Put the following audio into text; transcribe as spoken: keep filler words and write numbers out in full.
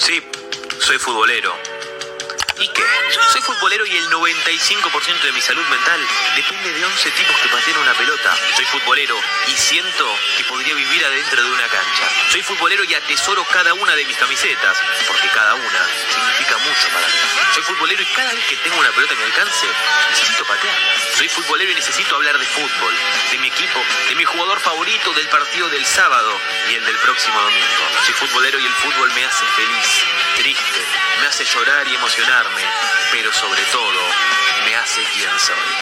Sí, soy futbolero. ¿Y qué? Soy futbolero y el noventa y cinco por ciento de mi salud mental depende de once tipos que patean una pelota. Soy futbolero y siento que podría vivir adentro de una cancha. Soy futbolero y atesoro cada una de mis camisetas, porque cada una significa mucho para mí. Soy futbolero y cada vez que tengo una pelota a mi alcance, necesito patearla. Soy futbolero y necesito hablar de fútbol, de mi equipo, de mi jugador favorito, del partido del sábado y el del próximo domingo. Soy futbolero y el fútbol me hace feliz, triste, me hace llorar y emocionarme, pero sobre todo, me hace quien soy.